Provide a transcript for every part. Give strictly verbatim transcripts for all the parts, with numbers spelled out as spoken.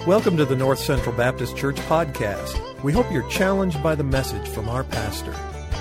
Welcome to the North Central Baptist Church podcast. We hope you're challenged by the message from our pastor.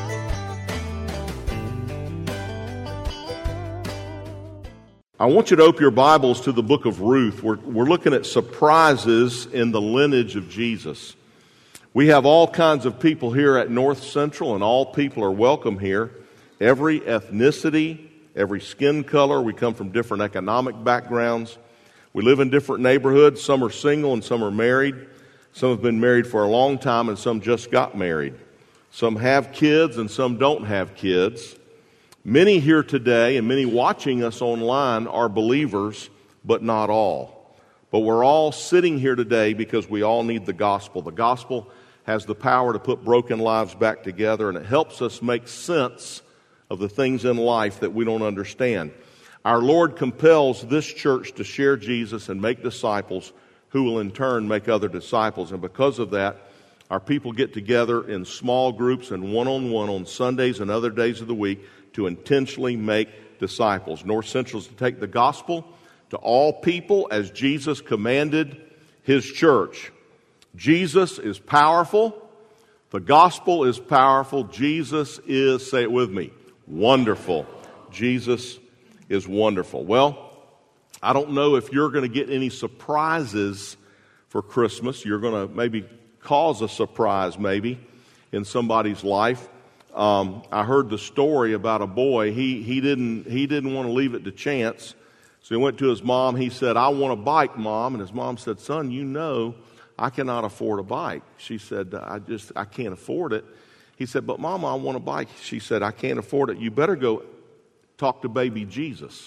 I want you to open your Bibles to the book of Ruth. We're, we're looking at surprises in the lineage of Jesus. We have all kinds of people here at North Central, and all people are welcome here. Every ethnicity, every skin color. We come from different economic backgrounds. We live in different neighborhoods. Some are single and some are married. Some have been married for a long time and some just got married. Some have kids and some don't have kids. Many here today and many watching us online are believers, but not all. But we're all sitting here today because we all need the gospel. The gospel has the power to put broken lives back together, and it helps us make sense of the things in life that we don't understand. Our Lord compels this church to share Jesus and make disciples who will in turn make other disciples. And because of that, our people get together in small groups and one-on-one on Sundays and other days of the week to intentionally make disciples. North Central is to take the gospel to all people as Jesus commanded His church. Jesus is powerful. The gospel is powerful. Jesus is, say it with me, wonderful. Jesus is wonderful. Well, I don't know if you're going to get any surprises for Christmas. You're going to maybe cause a surprise maybe in somebody's life. Um, I heard the story about a boy. He he didn't he didn't want to leave it to chance, so he went to his mom. He said, "I want a bike, Mom." And his mom said, "Son, you know I cannot afford a bike." She said, "I just I can't afford it." He said, "But Mama, I want a bike." She said, "I can't afford it. You better go talk to baby Jesus."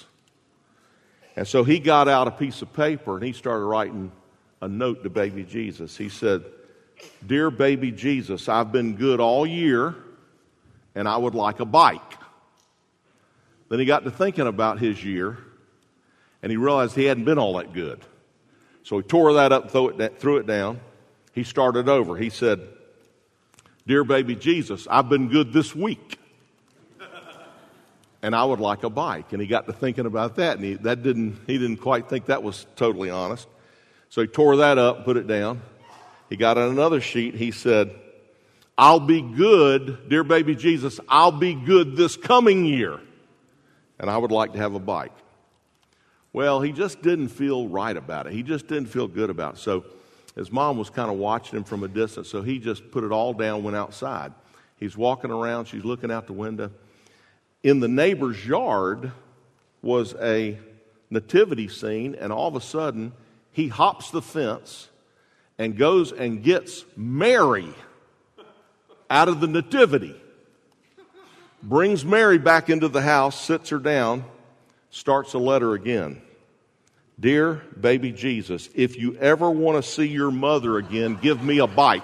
And so he got out a piece of paper and he started writing a note to baby Jesus. He said, "Dear baby Jesus, I've been good all year and I would like a bike." Then he got to thinking about his year and he realized he hadn't been all that good. So he tore that up, threw it, threw it down. He started over. He said, "Dear baby Jesus, I've been good this week and I would like a bike." And he got to thinking about that, and he, that didn't, he didn't quite think that was totally honest. So he tore that up, put it down. He got on another sheet. He said, "I'll be good, dear baby Jesus, I'll be good this coming year, and I would like to have a bike." Well, he just didn't feel right about it. He just didn't feel good about it. So his mom was kind of watching him from a distance, so he just put it all down, went outside. He's walking around. She's looking out the window. In the neighbor's yard was a nativity scene, and all of a sudden, he hops the fence and goes and gets Mary out of the nativity. Brings Mary back into the house, sits her down, starts a letter again. "Dear baby Jesus, if you ever want to see your mother again, give me a bike."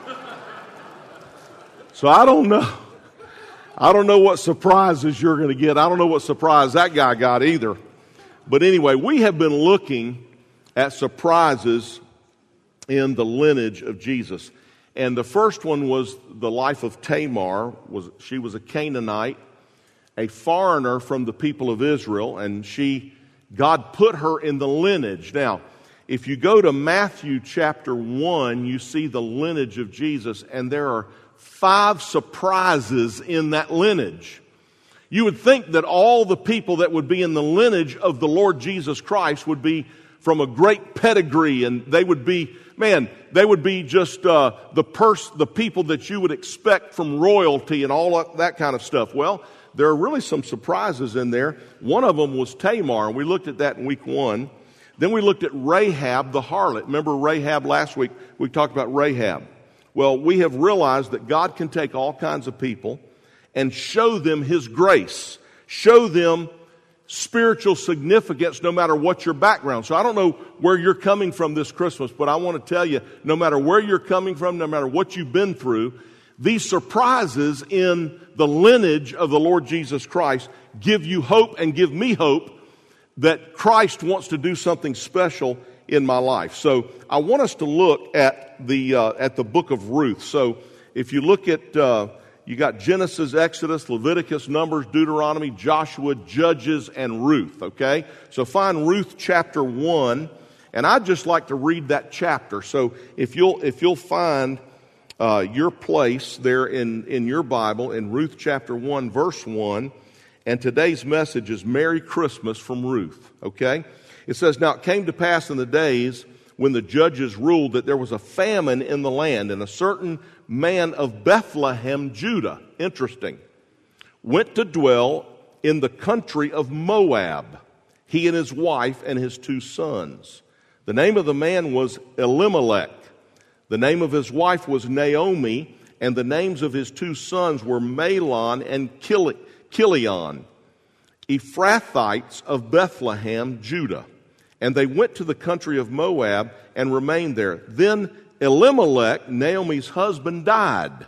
So I don't know. I don't know what surprises you're going to get. I don't know what surprise that guy got either. But anyway, we have been looking at surprises in the lineage of Jesus. And the first one was the life of Tamar. Was she was a Canaanite, a foreigner from the people of Israel, and she God put her in the lineage. Now, if you go to Matthew chapter one, you see the lineage of Jesus, and there are five surprises in that lineage. You would think that all the people that would be in the lineage of the Lord Jesus Christ would be from a great pedigree, and they would be, man, they would be just uh, the pers- the people that you would expect from royalty and all that kind of stuff. Well, there are really some surprises in there. One of them was Tamar, and we looked at that in week one. Then we looked at Rahab the harlot. Remember Rahab last week? We talked about Rahab. Well, we have realized that God can take all kinds of people and show them His grace, show them spiritual significance no matter what your background. So I don't know where you're coming from this Christmas, but I want to tell you, no matter where you're coming from, no matter what you've been through, these surprises in the lineage of the Lord Jesus Christ give you hope and give me hope that Christ wants to do something special in my life. So I want us to look at the uh, at the book of Ruth. So if you look at uh, you got Genesis, Exodus, Leviticus, Numbers, Deuteronomy, Joshua, Judges, and Ruth. Okay, so find Ruth chapter one, And I'd just like to read that chapter. So if you'll if you'll find uh, your place there in, in your Bible in Ruth chapter one, verse one, and today's message is Merry Christmas from Ruth, okay? It says, "Now it came to pass in the days when the judges ruled that there was a famine in the land, and a certain man of Bethlehem, Judah," interesting, "went to dwell in the country of Moab, he and his wife and his two sons. The name of the man was Elimelech. The name of his wife was Naomi, and the names of his two sons were Mahlon and Chilion, Ephrathites of Bethlehem, Judah. And they went to the country of Moab and remained there. Then Elimelech, Naomi's husband, died,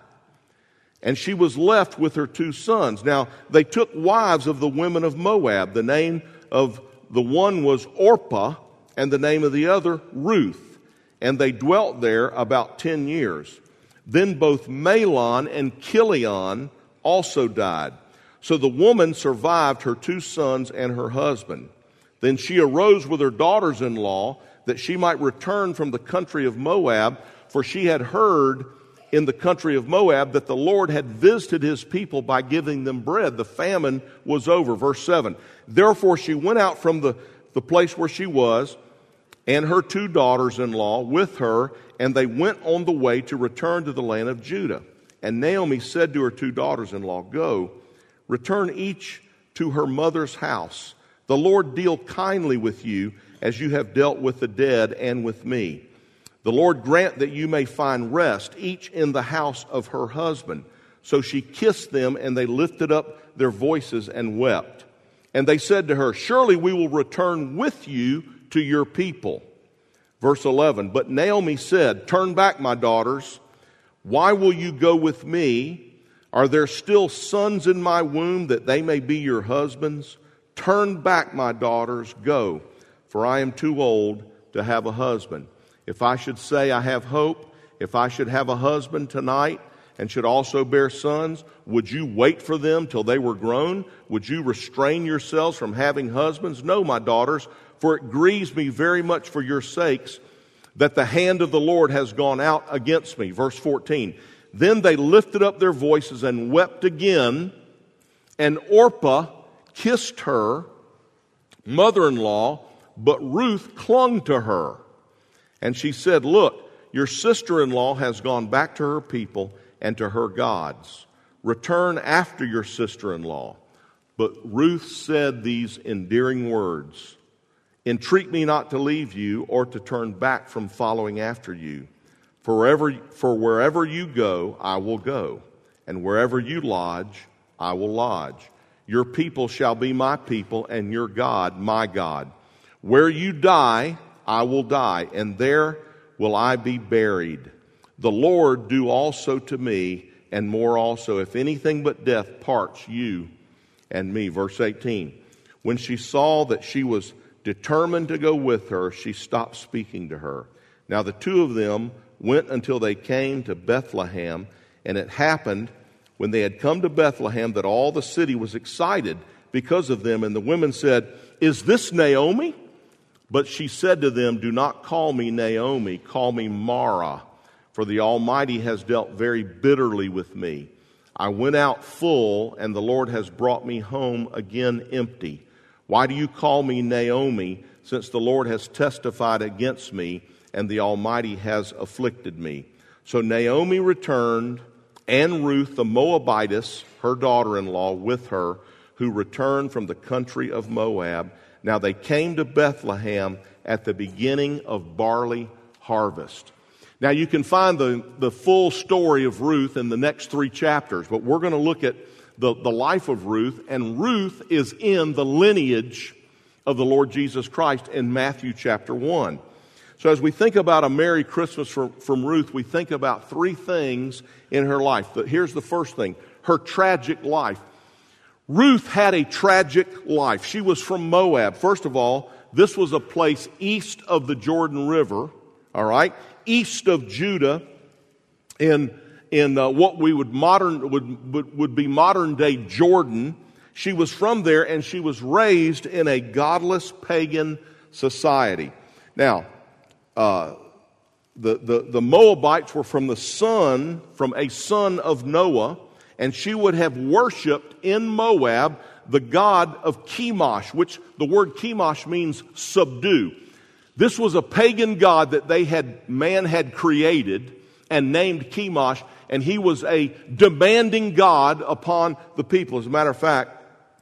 and she was left with her two sons. Now they took wives of the women of Moab. The name of the one was Orpah, and the name of the other Ruth. And they dwelt there about ten years. Then both Mahlon and Chilion also died. So the woman survived her two sons and her husband. Then she arose with her daughters-in-law that she might return from the country of Moab, for she had heard in the country of Moab that the Lord had visited his people by giving them bread. The famine was over." Verse seven. "Therefore she went out from the, the place where she was, and her two daughters-in-law with her, and they went on the way to return to the land of Judah. And Naomi said to her two daughters-in-law, 'Go, return each to her mother's house. The Lord deal kindly with you as you have dealt with the dead and with me. The Lord grant that you may find rest, each in the house of her husband.' So she kissed them, and they lifted up their voices and wept. And they said to her, 'Surely we will return with you to your people.' Verse eleven, "But Naomi said, 'Turn back, my daughters. Why will you go with me? Are there still sons in my womb that they may be your husbands? Turn back, my daughters, go, for I am too old to have a husband. If I should say I have hope, if I should have a husband tonight and should also bear sons, would you wait for them till they were grown? Would you restrain yourselves from having husbands? No, my daughters, for it grieves me very much for your sakes that the hand of the Lord has gone out against me.'" Verse fourteen, "Then they lifted up their voices and wept again, and Orpah kissed her mother-in-law, but Ruth clung to her. And she said, 'Look, your sister-in-law has gone back to her people and to her gods. Return after your sister-in-law.' But Ruth said these endearing words, 'Entreat me not to leave you or to turn back from following after you. For wherever, for wherever you go, I will go, and wherever you lodge, I will lodge. Your people shall be my people, and your God my God. Where you die, I will die, and there will I be buried. The Lord do also to me, and more also, if anything but death parts you and me.'" Verse eighteen, "When she saw that she was determined to go with her, she stopped speaking to her. Now the two of them went until they came to Bethlehem, and it happened when they had come to Bethlehem that all the city was excited because of them. And the women said, 'Is this Naomi?' But she said to them, 'Do not call me Naomi, call me Mara, for the Almighty has dealt very bitterly with me. I went out full, and the Lord has brought me home again empty. Why do you call me Naomi, since the Lord has testified against me, and the Almighty has afflicted me?' So Naomi returned, and Ruth the Moabitess, her daughter-in-law, with her, who returned from the country of Moab. Now they came to Bethlehem at the beginning of barley harvest." Now you can find the, the full story of Ruth in the next three chapters, but we're going to look at the, the life of Ruth, and Ruth is in the lineage of the Lord Jesus Christ in Matthew chapter one. So as we think about a Merry Christmas from, from Ruth, we think about three things in her life. Here's the first thing, her tragic life. Ruth had a tragic life. She was from Moab. First of all, this was a place east of the Jordan River, all right, east of Judah, in in uh, what we would modern would, would would be modern day Jordan. She was from there, and she was raised in a godless pagan society. Now, uh, the, the, the Moabites were from the son, from a son of Noah, and she would have worshipped in Moab the god of Chemosh, which the word Chemosh means subdue. This was a pagan god that they had, man had created and named Chemosh, and he was a demanding god upon the people. As a matter of fact,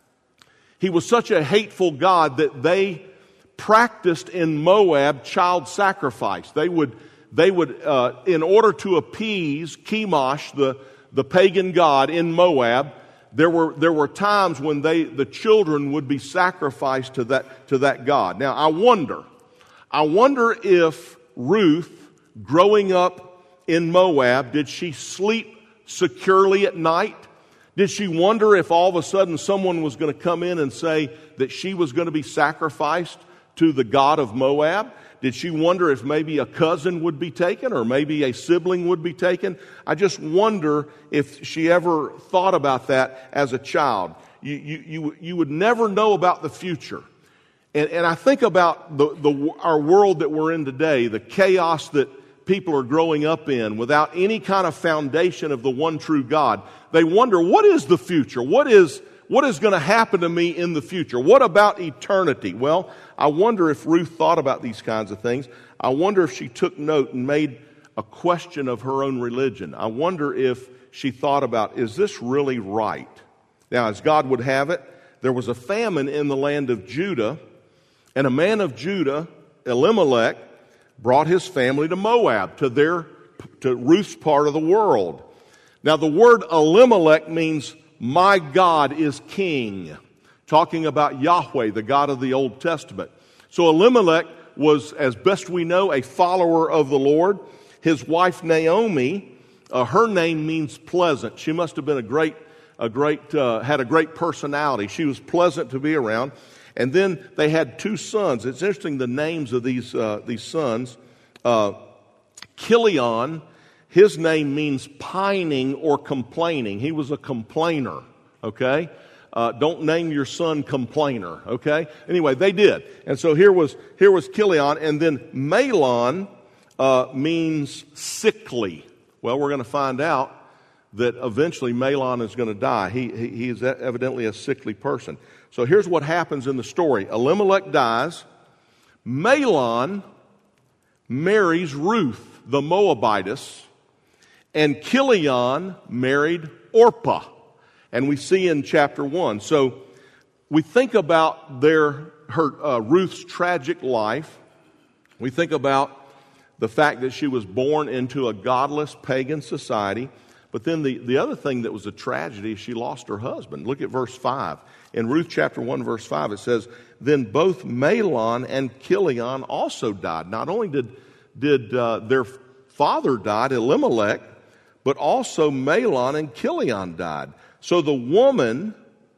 he was such a hateful god that they practiced in Moab child sacrifice. They would, they would, uh, in order to appease Chemosh, the, the pagan god in Moab, there were there were times when they the children would be sacrificed to that to that god. Now I wonder, I wonder if Ruth, growing up in Moab, did she sleep securely at night? Did she wonder if all of a sudden someone was going to come in and say that she was going to be sacrificed to the god of Moab? Did she wonder if maybe a cousin would be taken or maybe a sibling would be taken? I just wonder if she ever thought about that as a child. You, you, you, you would never know about the future. And, and I think about the, the, our world that we're in today, the chaos that people are growing up in without any kind of foundation of the one true God. They wonder, what is the future? What is What is going to happen to me in the future? What about eternity? Well, I wonder if Ruth thought about these kinds of things. I wonder if she took note and made a question of her own religion. I wonder if she thought about, is this really right? Now, as God would have it, there was a famine in the land of Judah, and a man of Judah, Elimelech, brought his family to Moab, to their, to Ruth's part of the world. Now, the word Elimelech means my God is king, talking about Yahweh, the God of the Old Testament. So Elimelech was, as best we know, a follower of the Lord. His wife Naomi, uh, her name means pleasant. She must have been a great, a great, uh, had a great personality. She was pleasant to be around. And then they had two sons. It's interesting the names of these uh, these sons. Uh, Chilion. His name means pining or complaining. He was a complainer, okay? Uh, don't name your son Complainer, okay? Anyway, they did. And so here was here was Chilion, and then Mahlon uh, means sickly. Well, we're going to find out that eventually Mahlon is going to die. He, he, he is evidently a sickly person. So here's what happens in the story. Elimelech dies. Mahlon marries Ruth, the Moabitess, and Chilion married Orpah. And we see in chapter one. So we think about their her uh, Ruth's tragic life. We think about the fact that she was born into a godless pagan society. But then the, the other thing that was a tragedy is she lost her husband. Look at verse five. In Ruth chapter one, verse five, it says, then both Mahlon and Chilion also died. Not only did, did uh, their father died, Elimelech, but also Mahlon and Chilion died. So the woman,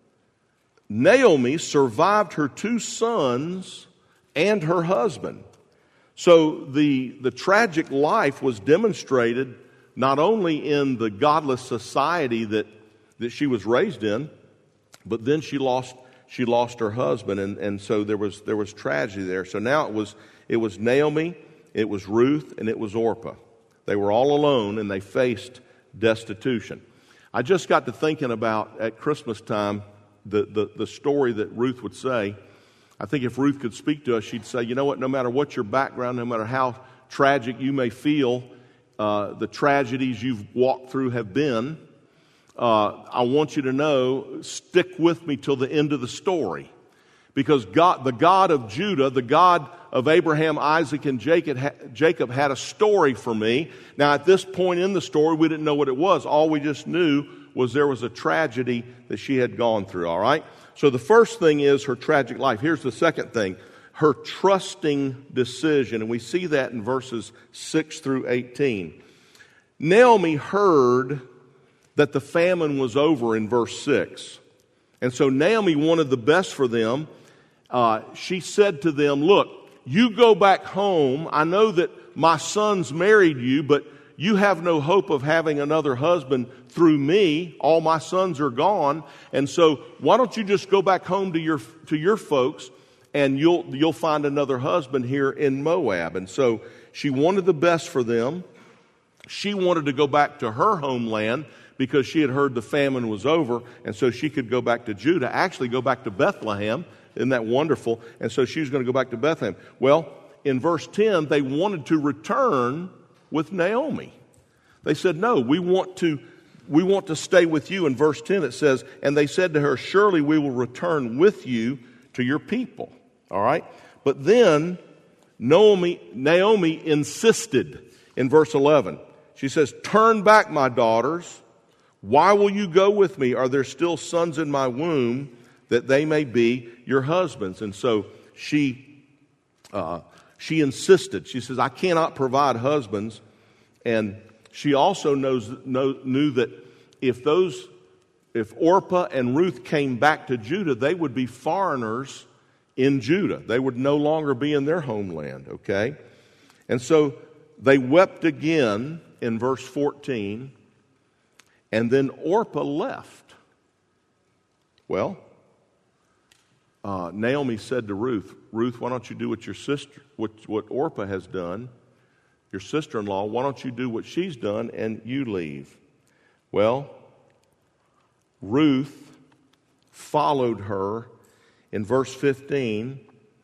Naomi, survived her two sons and her husband. So the, the tragic life was demonstrated not only in the godless society that, that she was raised in, but then she lost she lost her husband, and, and so there was there was tragedy there. So now it was it was Naomi, it was Ruth, and it was Orpah. They were all alone, and they faced destitution. I just got to thinking about, at Christmas time, the, the, the story that Ruth would say. I think if Ruth could speak to us, she'd say, you know what, no matter what your background, no matter how tragic you may feel, uh, the tragedies you've walked through have been, uh, I want you to know, stick with me till the end of the story. Because God, the God of Judah, the God of Abraham, Isaac, and Jacob, Jacob had a story for me. Now, at this point in the story, we didn't know what it was. All we just knew was there was a tragedy that she had gone through, all right? So the first thing is her tragic life. Here's the second thing, her trusting decision. And we see that in verses six through eighteen. Naomi heard that the famine was over in verse six. And so Naomi wanted the best for them. Uh, she said to them, look, you go back home. I know that my sons married you, but you have no hope of having another husband through me. All my sons are gone. And so why don't you just go back home to your to your folks and you'll you'll find another husband here in Moab. And so she wanted the best for them. She wanted to go back to her homeland because she had heard the famine was over, and so she could go back to Judah, actually go back to Bethlehem. Isn't that wonderful? And so she was going to go back to Bethlehem. Well, in verse ten, they wanted to return with Naomi. They said, no, we want to we want to stay with you. In verse ten it says, and they said to her, surely we will return with you to your people. All right? But then Naomi, Naomi insisted in verse eleven. She says, turn back, my daughters. Why will you go with me? Are there still sons in my womb that they may be your husbands? And so she uh, she insisted. She says, I cannot provide husbands. And she also knows know, knew that if those if Orpah and Ruth came back to Judah, they would be foreigners in Judah. They would no longer be in their homeland, okay? And so they wept again in verse fourteen, and then Orpah left. Well, uh, Naomi said to Ruth, Ruth, why don't you do what your sister, what, what Orpah has done, your sister-in-law, why don't you do what she's done and you leave? Well, Ruth followed her. In verse fifteen,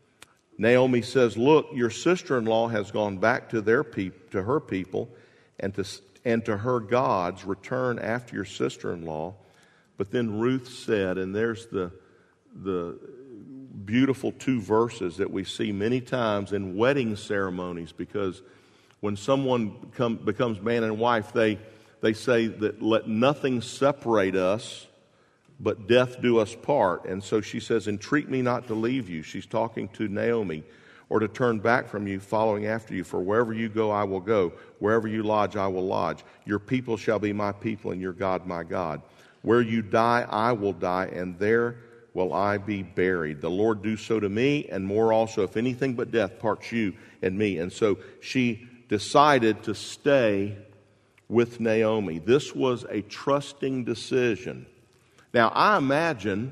Naomi says, look, your sister-in-law has gone back to their peop- to her people and to, and to her gods. Return after your sister-in-law. But then Ruth said, and there's the, the beautiful two verses that we see many times in wedding ceremonies, because when someone become, becomes man and wife, they, they say that let nothing separate us, but death do us part. And so she says, entreat me not to leave you. She's talking to Naomi. Or to turn back from you, following after you. For wherever you go, I will go. Wherever you lodge, I will lodge. Your people shall be my people, and your God my God. Where you die, I will die, and there will I be buried. The Lord do so to me, and more also, if anything but death parts you and me. And so she decided to stay with Naomi. This was a trusting decision. Now, I imagine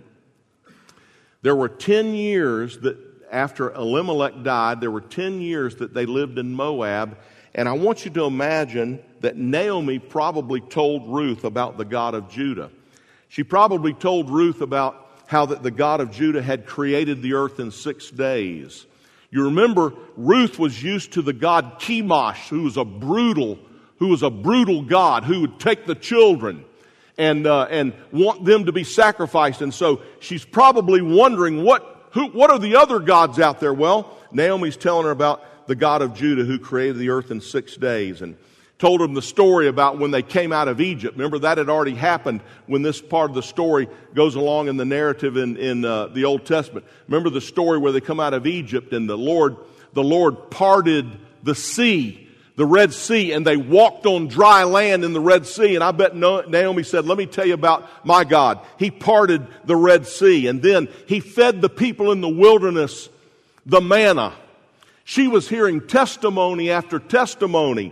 there were ten years that after Elimelech died, there were ten years that they lived in Moab. And I want you to imagine that Naomi probably told Ruth about the God of Judah. She probably told Ruth about how that the God of Judah had created the earth in six days. You remember, Ruth was used to the god Chemosh, who was a brutal, who was a brutal god, who would take the children and uh, and want them to be sacrificed. And so she's probably wondering, what who what are the other gods out there? Well, Naomi's telling her about the God of Judah who created the earth in six days, and told them the story about when they came out of Egypt. Remember, that had already happened when this part of the story goes along in the narrative in, in uh, the Old Testament. Remember the story where they come out of Egypt and the Lord, the Lord parted the sea, the Red Sea, and they walked on dry land in the Red Sea. And I bet Naomi said, let me tell you about my God. He parted the Red Sea, and then He fed the people in the wilderness the manna. She was hearing testimony after testimony.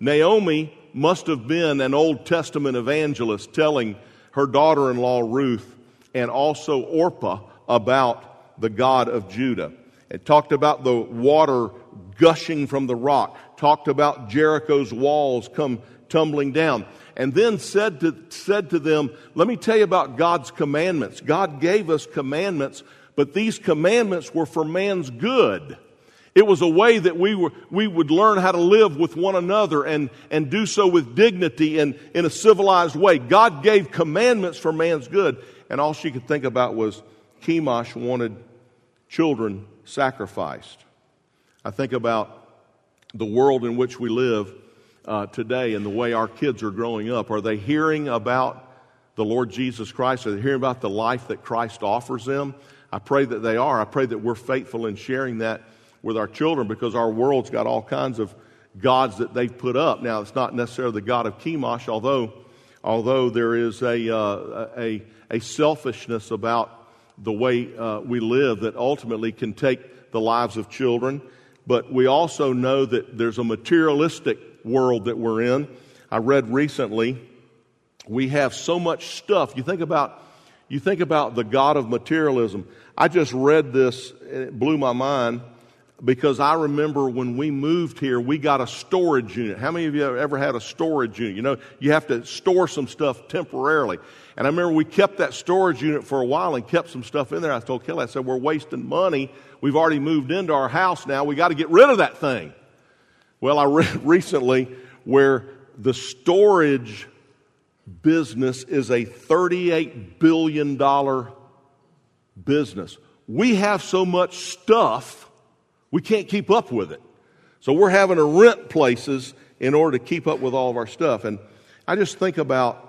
Naomi must have been an Old Testament evangelist telling her daughter-in-law Ruth and also Orpah about the God of Judah. It talked about the water gushing from the rock, talked about Jericho's walls come tumbling down, and then said to, said to them, let me tell you about God's commandments. God gave us commandments, but these commandments were for man's good. It was a way that we were we would learn how to live with one another and, and do so with dignity and in a civilized way. God gave commandments for man's good, and all she could think about was Chemosh wanted children sacrificed. I think about the world in which we live uh, today and the way our kids are growing up. Are they hearing about the Lord Jesus Christ? Are they hearing about the life that Christ offers them? I pray that they are. I pray that we're faithful in sharing that with our children, because our world's got all kinds of gods that they've put up. Now, it's not necessarily the God of Chemosh, although although there is a uh, a, a selfishness about the way uh, we live that ultimately can take the lives of children. But we also know that there's a materialistic world that we're in. I read recently, we have so much stuff. You think about You think about the God of materialism. I just read this, and it blew my mind, because I remember when we moved here, we got a storage unit. How many of you have ever had a storage unit? You know, you have to store some stuff temporarily. And I remember we kept that storage unit for a while and kept some stuff in there. I told Kelly, I said, we're wasting money. We've already moved into our house now. We got to get rid of that thing. Well, I read recently where the storage business is a thirty-eight billion dollars business. We have so much stuff, we can't keep up with it. So we're having to rent places in order to keep up with all of our stuff. And I just think about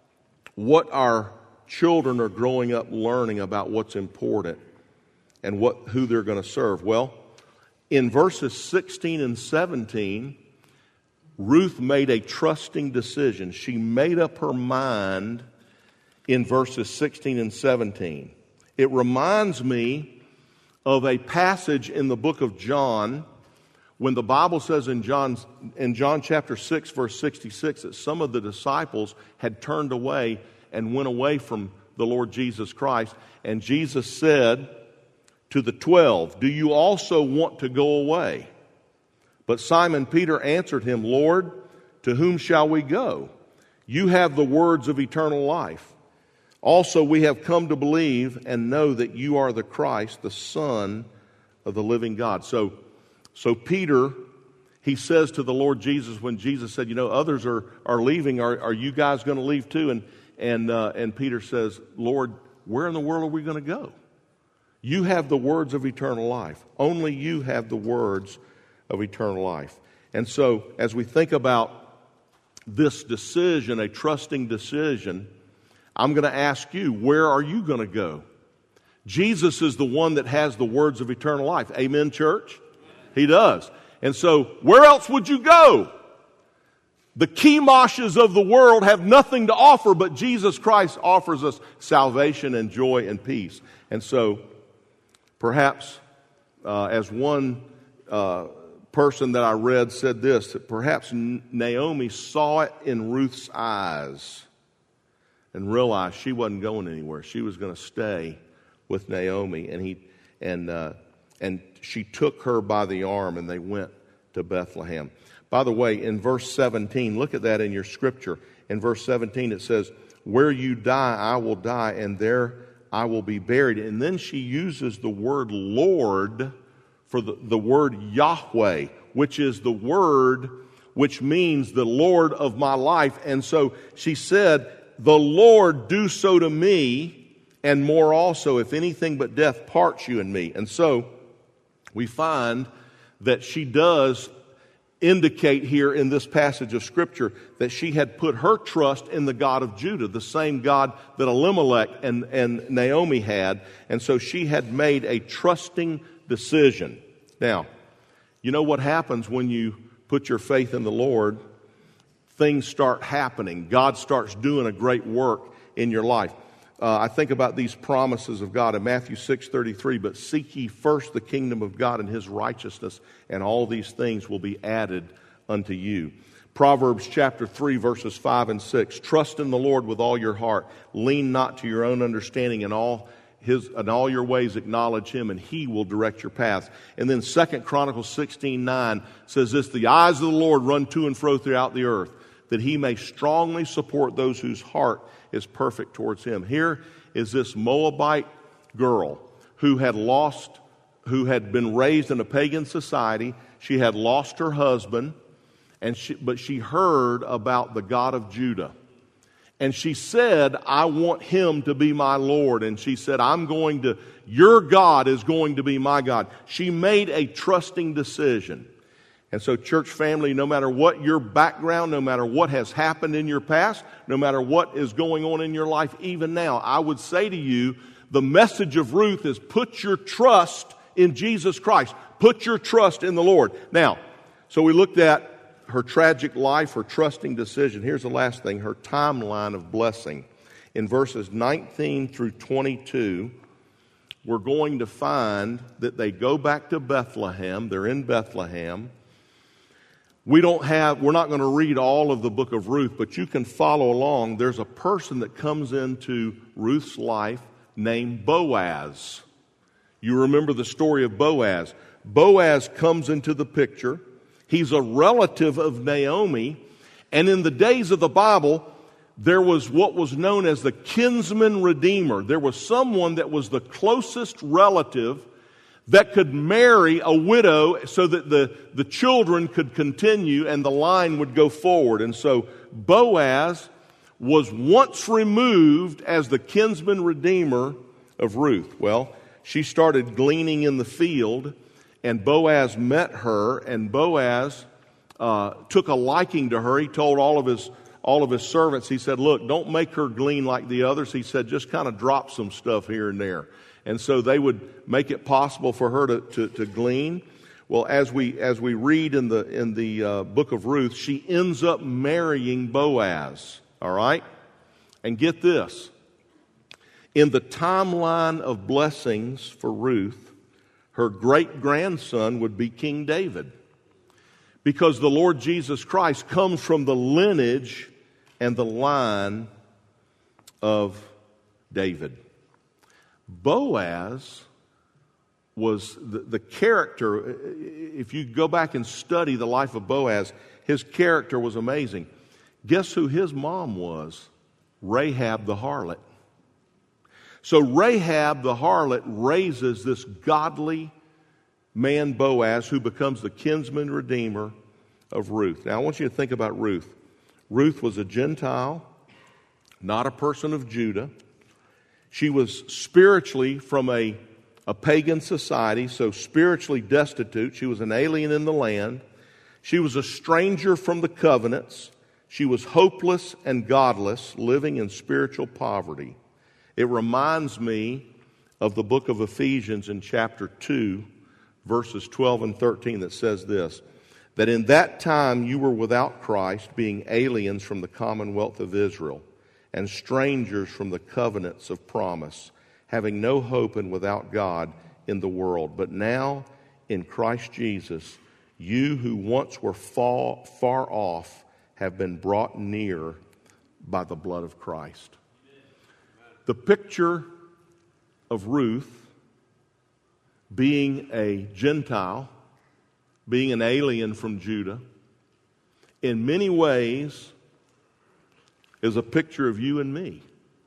what our children are growing up learning about what's important and what who they're going to serve. Well, in verses sixteen and seventeen, Ruth made a trusting decision. She made up her mind in verses sixteen and seventeen. It reminds me of a passage in the book of John when the Bible says in John, in John chapter six, verse sixty-six, that some of the disciples had turned away and went away from the Lord Jesus Christ. And Jesus said to the twelve, "Do you also want to go away?" But Simon Peter answered him, "Lord, to whom shall we go? You have the words of eternal life. Also we have come to believe and know that you are the Christ, the Son of the living God." So, so Peter, he says to the Lord Jesus, when Jesus said, you know, others are, are leaving, are, are you guys going to leave too? And, and, uh, and Peter says, "Lord, where in the world are we going to go? You have the words of eternal life. Only you have the words of eternal life." And so as we think about this decision, a trusting decision, I'm going to ask you, where are you going to go? Jesus is the one that has the words of eternal life. Amen, church? He does. And so where else would you go? The Chemoshes of the world have nothing to offer, but Jesus Christ offers us salvation and joy and peace. And so perhaps uh, as one uh, person that I read said this, that perhaps Naomi saw it in Ruth's eyes and realized she wasn't going anywhere. She was going to stay with Naomi, and he and uh, and she took her by the arm, and they went to Bethlehem. By the way, in verse seventeen, look at that in your scripture. In verse seventeen, it says, "Where you die, I will die, and there I will be buried." And then she uses the word Lord for the, the word Yahweh, which is the word which means the Lord of my life. And so she said, "The Lord do so to me, and more also, if anything but death parts you and me." And so we find that she does indicate here in this passage of Scripture that she had put her trust in the God of Judah, the same God that Elimelech and, and Naomi had. And so she had made a trusting decision. Now, you know what happens when you put your faith in the Lord? Things start happening. God starts doing a great work in your life. Uh, I think about these promises of God in Matthew six thirty-three, "But seek ye first the kingdom of God and his righteousness, and all these things will be added unto you." Proverbs chapter three, verses five and six, "Trust in the Lord with all your heart. Lean not to your own understanding. In all his in all your ways acknowledge him, and he will direct your paths." And then Second Chronicles sixteen nine says this, "The eyes of the Lord run to and fro throughout the earth, that he may strongly support those whose heart is perfect towards him." Here is this Moabite girl who had lost, who had been raised in a pagan society. She had lost her husband, and she, but she heard about the God of Judah. And she said, "I want him to be my Lord." And she said, "I'm going to, your God is going to be my God." She made a trusting decision. And so, church family, no matter what your background, no matter what has happened in your past, no matter what is going on in your life even now, I would say to you, the message of Ruth is put your trust in Jesus Christ. Put your trust in the Lord. Now, so we looked at her tragic life, her trusting decision. Here's the last thing, her timeline of blessing. In verses nineteen through twenty-two, we're going to find that they go back to Bethlehem. They're in Bethlehem. We don't have, we're not going to read all of the book of Ruth, but you can follow along. There's a person that comes into Ruth's life named Boaz. You remember the story of Boaz. Boaz comes into the picture. He's a relative of Naomi. And in the days of the Bible, there was what was known as the kinsman redeemer. There was someone that was the closest relative that could marry a widow so that the, the children could continue and the line would go forward. And so Boaz was once removed as the kinsman redeemer of Ruth. Well, she started gleaning in the field, and Boaz met her, and Boaz uh, took a liking to her. He told all of his all of his servants, he said, look, don't make her glean like the others. He said, just kind of drop some stuff here and there. And so they would make it possible for her to, to, to glean. Well, as we as we read in the in the uh, book of Ruth, she ends up marrying Boaz. All right? And get this. In the timeline of blessings for Ruth, her great-grandson would be King David. Because the Lord Jesus Christ comes from the lineage and the line of David. Boaz was the, the character. If you go back and study the life of Boaz, his character was amazing. Guess who his mom was? Rahab the harlot. So Rahab the harlot raises this godly man Boaz who becomes the kinsman redeemer of Ruth. Now I want you to think about Ruth. Ruth was a Gentile, not a person of Judah. She was spiritually from a, a pagan society, so spiritually destitute. She was an alien in the land. She was a stranger from the covenants. She was hopeless and godless, living in spiritual poverty. It reminds me of the book of Ephesians in chapter two, verses twelve and thirteen, that says this, that in that time you were without Christ, being aliens from the commonwealth of Israel, and strangers from the covenants of promise, having no hope and without God in the world. But now, in Christ Jesus, you who once were far, far off have been brought near by the blood of Christ. The picture of Ruth being a Gentile, being an alien from Judah, in many ways is a picture of you and me.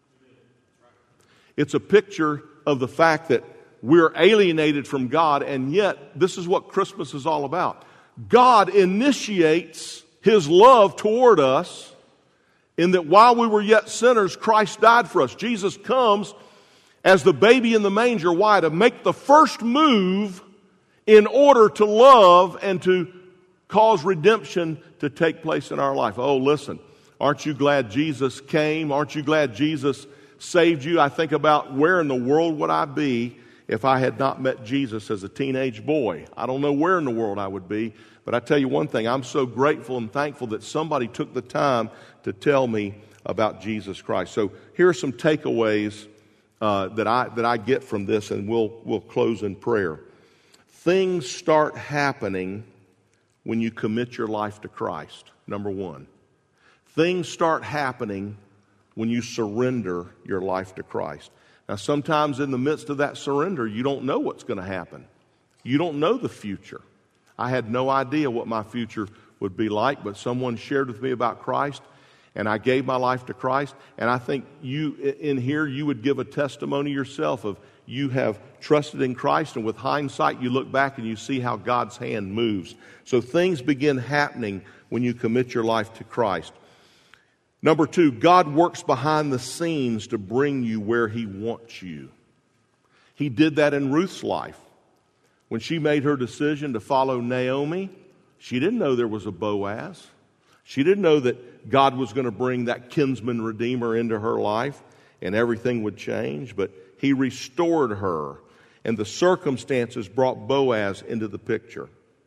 It's a picture of the fact that we're alienated from God, and yet this is what Christmas is all about. God initiates His love toward us in that while we were yet sinners, Christ died for us. Jesus comes as the baby in the manger. Why? To make the first move in order to love and to cause redemption to take place in our life. Oh, listen, aren't you glad Jesus came? Aren't you glad Jesus saved you? I think about where in the world would I be if I had not met Jesus as a teenage boy. I don't know where in the world I would be, but I tell you one thing, I'm so grateful and thankful that somebody took the time to tell me about Jesus Christ. So here are some takeaways uh, that I that I get from this, and we'll we'll close in prayer. Things start happening when you commit your life to Christ. Number one, things start happening when you surrender your life to Christ. Now, sometimes in the midst of that surrender, you don't know what's going to happen. You don't know the future. I had no idea what my future would be like, but someone shared with me about Christ, and I gave my life to Christ. And I think you in here, you would give a testimony yourself of you have trusted in Christ, and with hindsight, you look back and you see how God's hand moves. So things begin happening when you commit your life to Christ. Number two, God works behind the scenes to bring you where He wants you. He did that in Ruth's life. When she made her decision to follow Naomi, she didn't know there was a Boaz. She didn't know that God was going to bring that kinsman redeemer into her life and everything would change, but He restored her, and the circumstances brought Boaz into the picture.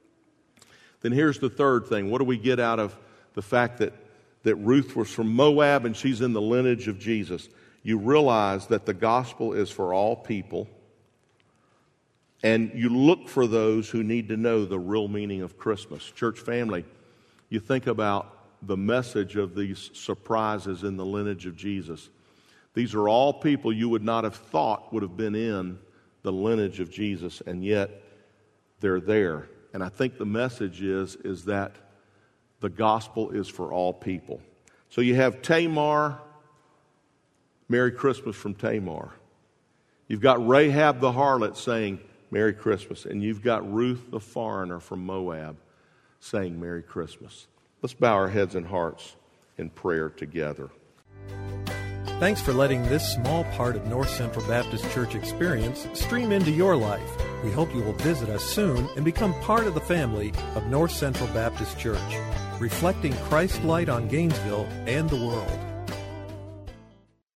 Then here's the third thing. What do we get out of the fact that that Ruth was from Moab and she's in the lineage of Jesus? You realize that the gospel is for all people, and you look for those who need to know the real meaning of Christmas. Church family, you think about the message of these surprises in the lineage of Jesus. These are all people you would not have thought would have been in the lineage of Jesus, and yet they're there. And I think the message is, is that the gospel is for all people. So you have Tamar, Merry Christmas from Tamar. You've got Rahab the harlot saying, Merry Christmas. And you've got Ruth the foreigner from Moab saying, Merry Christmas. Let's bow our heads and hearts in prayer together. Thanks for letting this small part of North Central Baptist Church experience stream into your life. We hope you will visit us soon and become part of the family of North Central Baptist Church, reflecting Christ's light on Gainesville and the world.